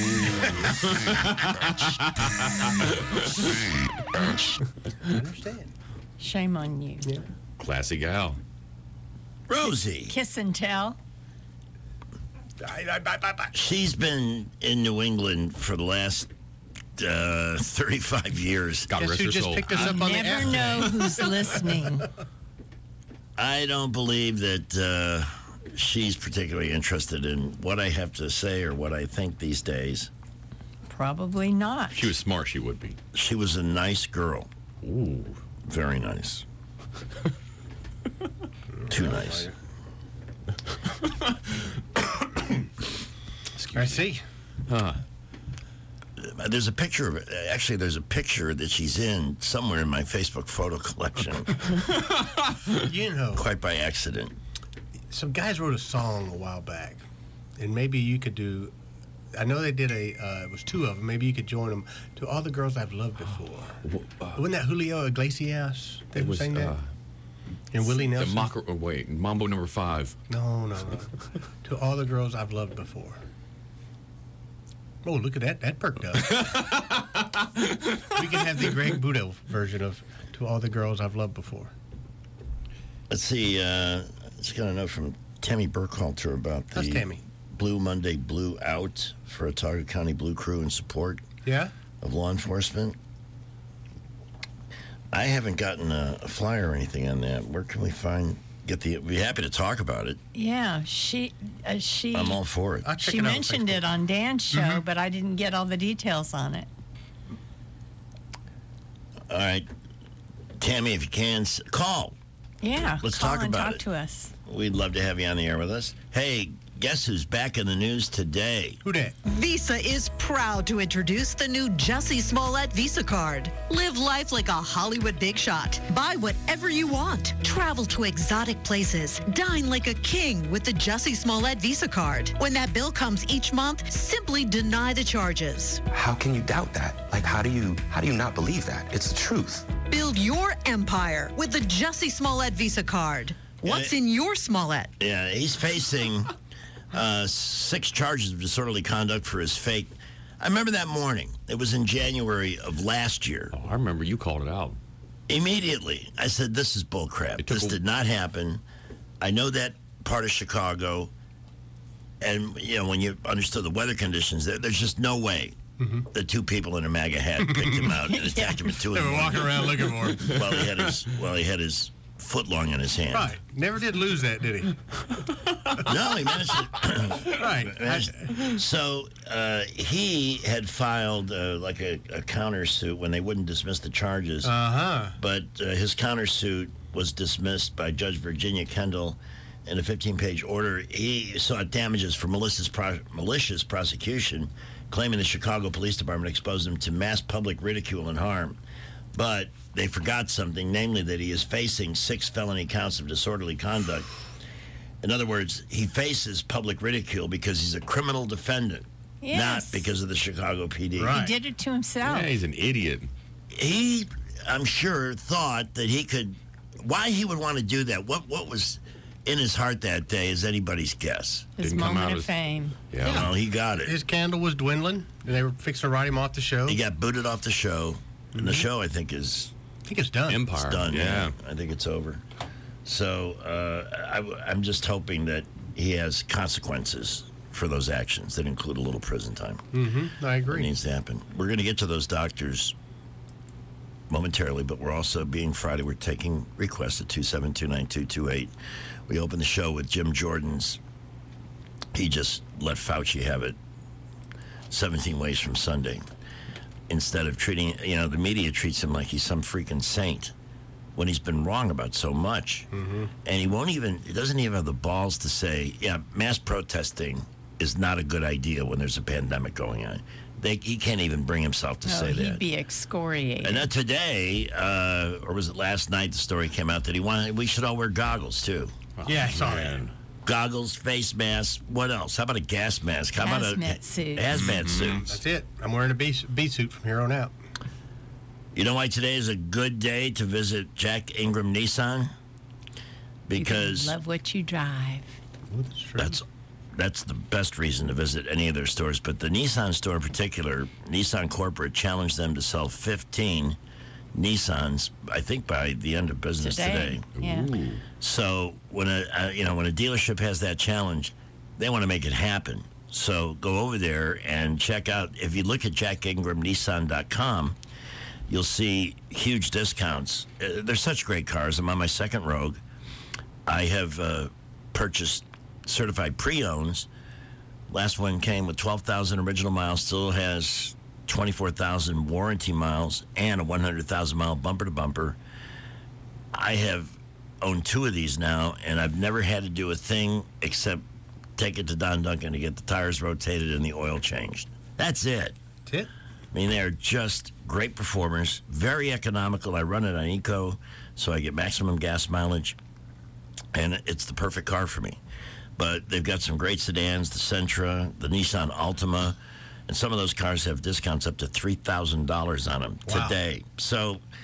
I understand. Shame on you. Yeah. Classy gal. Rosie. Kiss and tell. She's been in New England for the last uh, thirty-five years. God rest her soul. You never know who's listening. I don't believe that uh, she's particularly interested in what I have to say or what I think these days. Probably not. If she was smart, she would be. She was a nice girl. Ooh. Very nice. Too nice. I see. Huh. There's a picture of it. Actually, there's a picture that she's in somewhere in my Facebook photo collection. You know. Quite by accident. Some guys wrote a song a while back, and maybe you could do. I know they did a. Uh, it was two of them. Maybe you could join them. To all the girls I've loved before. Uh, Wasn't that Julio Iglesias? They it were was, saying that. uh, And Willie The Nelson. mock, oh, wait, Mambo number five. No, no, no. To all the girls I've loved before. Oh, look at that. That perked up. We can have the Greg Budo version of To All the Girls I've Loved Before. Let's see. Uh, just got a note from Tammy Burkhalter about the How's Tammy? Blue Monday Blue Out for Otago County Blue Crew in support Yeah? of law enforcement. I haven't gotten a, a flyer or anything on that. Where can we find, get the, we'd be happy to talk about it. Yeah, she uh, she I'm all for it. she mentioned it on Dan's show, Mhm. but I didn't get all the details on it. All right. Tammy, if you can, s- call. Yeah, Let's call talk and about talk it. to us. We'd love to have you on the air with us. Hey, guess who's back in the news today? Who dat? Visa is proud to introduce the new Jussie Smollett Visa card. Live life like a Hollywood big shot. Buy whatever you want. Travel to exotic places. Dine like a king with the Jussie Smollett Visa card. When that bill comes each month, simply deny the charges. How can you doubt that? Like, how do you how do you not believe that? It's the truth. Build your empire with the Jussie Smollett Visa card. What's in your Smollett? Yeah, he's facing uh, six charges of disorderly conduct for his fake. I remember that morning. It was in January of last year. Oh, I remember you called it out. Immediately, I said, this is bullcrap. This a- did not happen. I know that part of Chicago. And, you know, when you understood the weather conditions, there, there's just no way the two people in a MAGA hat picked him out and attacked him at two They in the were morning. walking around looking for him. While he had his, while he had his foot long in his hand. Right. Never did lose that, did he? No, he managed to. Right. managed- so uh, he had filed uh, like a, a countersuit when they wouldn't dismiss the charges. Uh-huh. But uh, his countersuit was dismissed by Judge Virginia Kendall in a fifteen-page order. He sought damages for malicious, pro- malicious prosecution, claiming the Chicago Police Department exposed him to mass public ridicule and harm. But they forgot something, namely that he is facing six felony counts of disorderly conduct. In other words, he faces public ridicule because he's a criminal defendant, Yes. not because of the Chicago P D. He did it to himself. Yeah, he's an idiot. He, I'm sure, thought that he could. Why he would want to do that? What what was in his heart that day is anybody's guess. His Didn't come moment out of as- fame. Yeah, well, he got it. His candle was dwindling, and they were fixing to write him off the show. He got booted off the show, and the Mhm. show, I think, is I think it's done. Empire. It's done. Yeah. I think it's over. So uh, I, I'm just hoping that he has consequences for those actions that include a little prison time. Mm-hmm. I agree. It needs to happen. We're going to get to those doctors momentarily, but we're also, being Friday, we're taking requests at two seven two, nine two two eight. We open the show with Jim Jordan's. He just let Fauci have it seventeen ways from Sunday. Instead of treating, you know, the media treats him like he's some freaking saint when he's been wrong about so much. Mm-hmm. And he won't even, he doesn't even have the balls to say, yeah, mass protesting is not a good idea when there's a pandemic going on. They, he can't even bring himself to No, say he'd that. be excoriated. And then today, uh, or was it last night, the story came out that he wanted, we should all wear goggles, too. Yeah, I saw that. Goggles, face masks, what else? How about a gas mask? How about a Hazmat suit. hazmat suit? That's it. I'm wearing a B, B suit from here on out. You know why today is a good day to visit Jack Ingram Nissan? Because Love what you drive. that's that's the best reason to visit any of their stores. But the Nissan store in particular, Nissan Corporate challenged them to sell fifteen Nissans, I think, by the end of business today. Today, yeah. Ooh. So when a uh, you know when a dealership has that challenge, they want to make it happen. So go over there and check out. If you look at jack ingram nissan dot com, you'll see huge discounts. Uh, they're such great cars. I'm on my second Rogue. I have uh, purchased certified pre-owns. Last one came with twelve thousand original miles, still has twenty-four thousand warranty miles, and a one hundred thousand mile bumper-to-bumper. I have owned two of these now, and I've never had to do a thing except take it to Don Duncan to get the tires rotated and the oil changed. That's it. That's it. I mean, they're just great performers, very economical. I run it on Eco, so I get maximum gas mileage, and it's the perfect car for me. But they've got some great sedans, the Sentra, the Nissan Altima, and some of those cars have discounts up to three thousand dollars on them Wow. today. So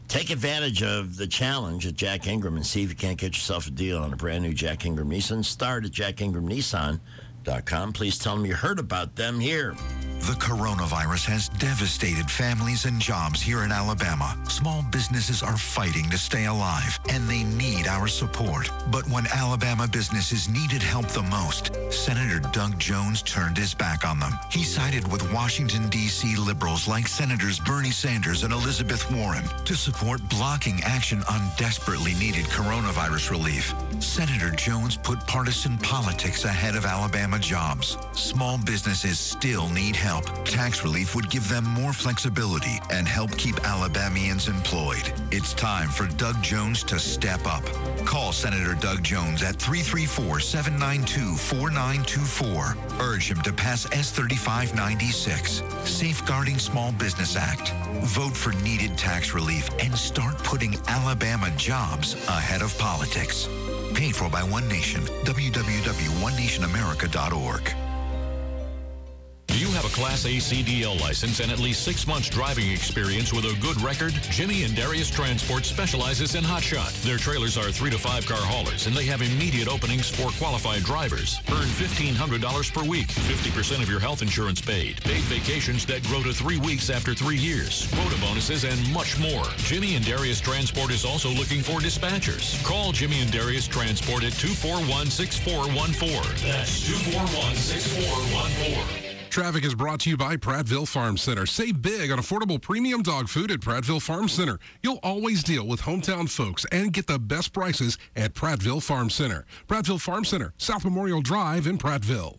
Take advantage of the challenge at Jack Ingram and see if you can't get yourself a deal on a brand new Jack Ingram Nissan. Start at jack ingram nissan dot com. Please tell them you heard about them here. The coronavirus has devastated families and jobs here in Alabama. Small businesses are fighting to stay alive, and they need our support. But when Alabama businesses needed help the most, Senator Doug Jones turned his back on them. He sided with Washington, D C liberals like Senators Bernie Sanders and Elizabeth Warren to support blocking action on desperately needed coronavirus relief. Senator Jones put partisan politics ahead of Alabama jobs. Small businesses still need help. Tax relief would give them more flexibility and help keep Alabamians employed. It's time for Doug Jones to step up. Call Senator Doug Jones at three three four, seven nine two, four nine two four. Urge him to pass S thirty-five ninety-six, Safeguarding Small Business Act. Vote for needed tax relief and start putting Alabama jobs ahead of politics. Paid for by One Nation. w w w dot one nation america dot org. Do you have a Class A C D L license and at least six months driving experience with a good record? Jimmy and Darius Transport specializes in hotshot. Their trailers are three to five car haulers, and they have immediate openings for qualified drivers. Earn fifteen hundred dollars per week, fifty percent of your health insurance paid, paid vacations that grow to three weeks after three years, quota bonuses, and much more. Jimmy and Darius Transport is also looking for dispatchers. Call Jimmy and Darius Transport at two four one, six four one four. That's two four one, six four one four. Traffic is brought to you by Prattville Farm Center. Save big on affordable premium dog food at Prattville Farm Center. You'll always deal with hometown folks and get the best prices at Prattville Farm Center. Prattville Farm Center, South Memorial Drive in Prattville.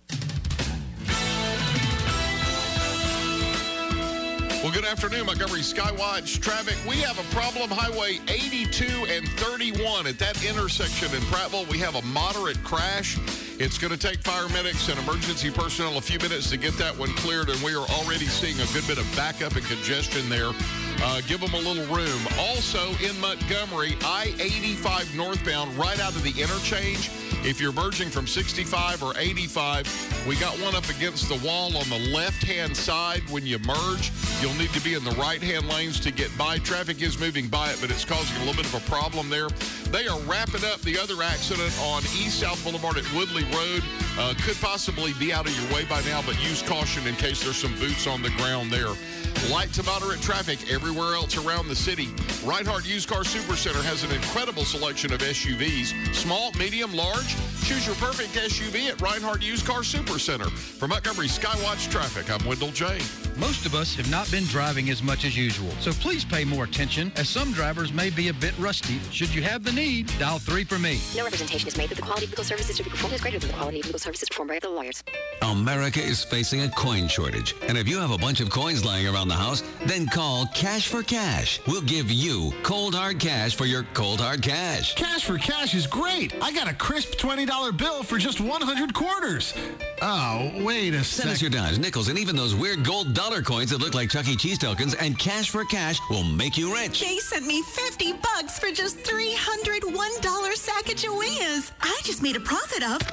Well, good afternoon, Montgomery Skywatch traffic. We have a problem, Highway eighty-two and thirty-one. At that intersection in Prattville, we have a moderate crash. It's going to take fire medics and emergency personnel a few minutes to get that one cleared, and we are already seeing a good bit of backup and congestion there. Uh, give them a little room. Also in Montgomery, I eighty-five northbound, right out of the interchange. If you're merging from sixty-five or eighty-five, we got one up against the wall on the left-hand side. When you merge, you'll need to be in the right-hand lanes to get by. Traffic is moving by it, but it's causing a little bit of a problem there. They are wrapping up the other accident on East South Boulevard at Woodley Road. Uh, could possibly be out of your way by now, but use caution in case there's some boots on the ground there. Light to moderate traffic everywhere else around the city. Reinhardt Used Car Supercenter has an incredible selection of S U Vs. Small, medium, large. Choose your perfect S U V at Reinhardt Used Car Supercenter. For Montgomery Skywatch Traffic, I'm Wendell J. Most of us have not been driving as much as usual, so please pay more attention, as some drivers may be a bit rusty. Should you have the need, dial three for me. No representation is made that the quality of legal services to be performed is greater than the quality of legal services performed by other lawyers. America is facing a coin shortage, and if you have a bunch of coins lying around the house, then call Cash for Cash. We'll give you cold hard cash for your cold hard cash. Cash for Cash is great. I got a crisp twenty dollar bill for just one hundred quarters. Oh, wait a second. Send us your dimes, nickels, and even those weird gold dollar coins that look like Chuck E. Cheese tokens, and Cash for Cash will make you rich. They sent me fifty bucks for just three hundred one dollar Sacagaweas. I just made a profit of...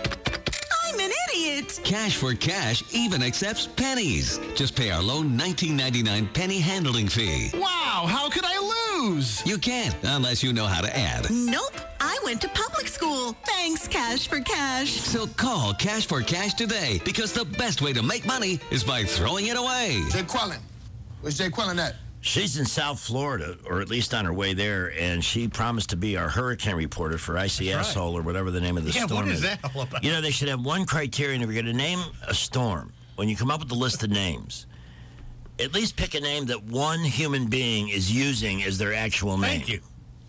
I'm an idiot. Cash for Cash even accepts pennies. Just pay our low nineteen ninety-nine penny handling fee. Wow, how could I lose? You can't, unless you know how to add. Nope, I went to public school. Thanks, Cash for Cash. So call Cash for Cash today, because the best way to make money is by throwing it away. Jay Quellen. Where's Jay Quellen at? She's in South Florida, or at least on her way there, and she promised to be our hurricane reporter for I C S O right. or whatever the name of the yeah, storm is. is. Yeah, what is that all about? You know, they should have one criterion. If you're going to name a storm, when you come up with the list of names, at least pick a name that one human being is using as their actual name. Thank you.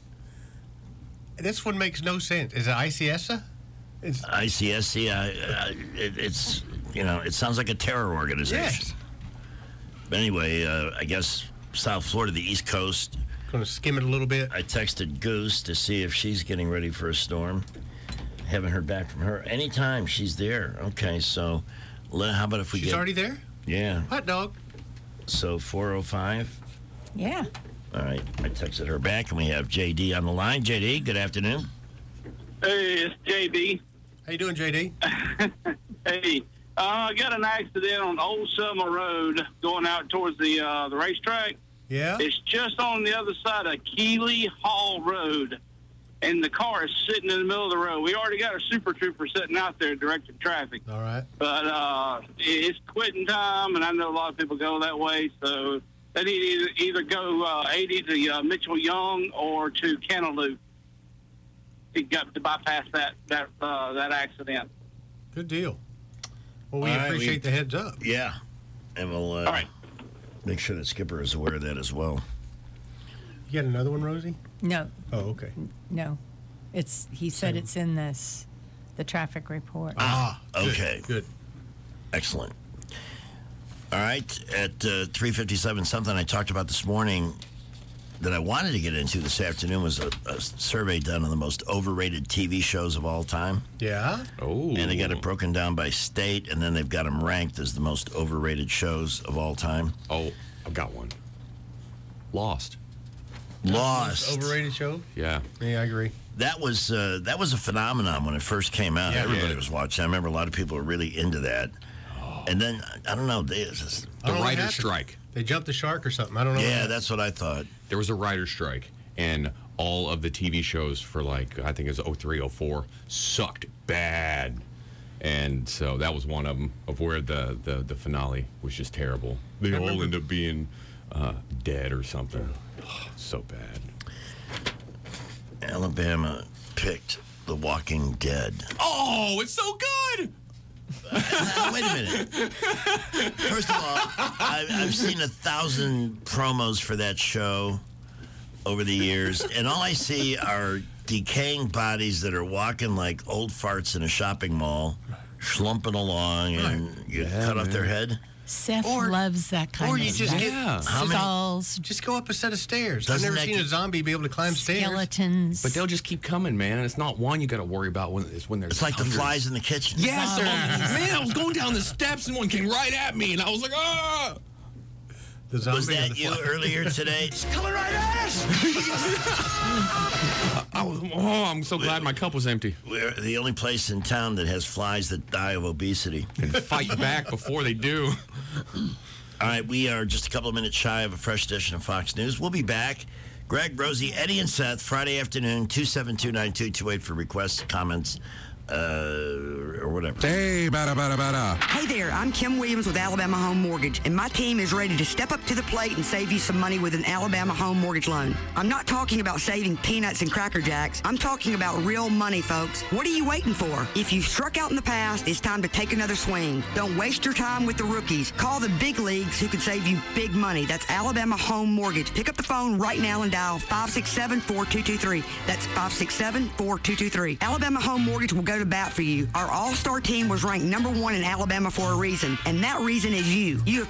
This one makes no sense. Is it I C S A? It's I C S, yeah. Uh, it, it's, you know, it sounds like a terror organization. Yes. But anyway, uh, I guess South Florida, the East Coast. Going to skim it a little bit. I texted Goose to see if she's getting ready for a storm. Haven't heard back from her. Anytime she's there. Okay, so let, how about if we she's get... She's already there? Yeah. Hot dog. So four oh five? Yeah. All right, I texted her back, and we have J D on the line. J D, good afternoon. Hey, it's J D. How you doing, J D? Hey, uh, I got an accident on Old Summer Road going out towards the uh, the racetrack. Yeah? It's just on the other side of Keeley Hall Road, and the car is sitting in the middle of the road. We already got a Super Trooper sitting out there directing traffic. All right. But uh, it's quitting time, and I know a lot of people go that way, so they need to either, either go uh, eighty to uh, Mitchell Young or to Cantaloupe to, get, to bypass that that uh, that accident. Good deal. Well, we All right, appreciate we- the heads up. Yeah. And we'll uh, All right. make sure that Skipper is aware of that as well. You got another one, Rosie? No, Oh, okay. no. It's he said it's in this the traffic report. Ah, okay. Good. Excellent. All right. At uh, three fifty-seven, something I talked about this morning that I wanted to get into this afternoon was a, a survey done on the most overrated T V shows of all time. Yeah? Oh. And they got it broken down by state, and then they've got them ranked as the most overrated shows of all time. Oh, I've got one. Lost. Lost. Overrated show? Yeah. Yeah, I agree. That was uh, that was a phenomenon when it first came out. Yeah, Everybody yeah. was watching. I remember a lot of people were really into that. And then I don't know. They, it's just, I The don't know what writer's happened. strike. They jumped the shark or something. I don't know. yeah, that's what I thought. There was a writer's strike, and all of the T V shows for like, I think it was oh three, oh four, sucked bad. And so that was one of them, of where the, the, the finale was just terrible. They I all remember- end up being uh, dead or something. So bad. Alabama picked The Walking Dead. Oh, it's so good! Uh, wait a minute. First of all, I, I've seen a thousand promos for that show over the years, and all I see are decaying bodies that are walking like old farts in a shopping mall, slumping along, and you Yeah, cut off man. their head. Seth Or- loves that kind Or of you just stuff. get Yeah. How many- skulls, just go up a set of stairs. Doesn't I've never that seen get- a zombie be able to climb stairs. skeletons. But they'll just keep coming, man. And it's not one you got to worry about when it's when there's It's like the hundreds. flies in the kitchen. Yes, sir. Zombies. Man, I was going down the steps and one came right at me, and I was like, ah! The zombie Was or that the you fly? earlier today? I was, oh, I'm so glad my cup was empty. We're the only place in town that has flies that die of obesity. And fight back before they do. All right, we are just a couple of minutes shy of a fresh edition of Fox News. We'll be back. Greg, Rosie, Eddie, and Seth, Friday afternoon, two seven two, nine two two eight for requests, comments, uh, or whatever. Hey, bada, bada, bada. Hey there, I'm Kim Williams with Alabama Home Mortgage, and my team is ready to step up to the plate and save you some money with an Alabama home mortgage loan. I'm not talking about saving peanuts and Cracker Jacks. I'm talking about real money, folks. What are you waiting for? If you've struck out in the past, it's time to take another swing. Don't waste your time with the rookies. Call the big leagues who can save you big money. That's Alabama Home Mortgage. Pick up the phone right now and dial five six seven, four two two three. That's five six seven, four two two three. Alabama Home Mortgage will go to bat for you. Our all-star team was ranked number one in Alabama for a reason, and that reason is you. You have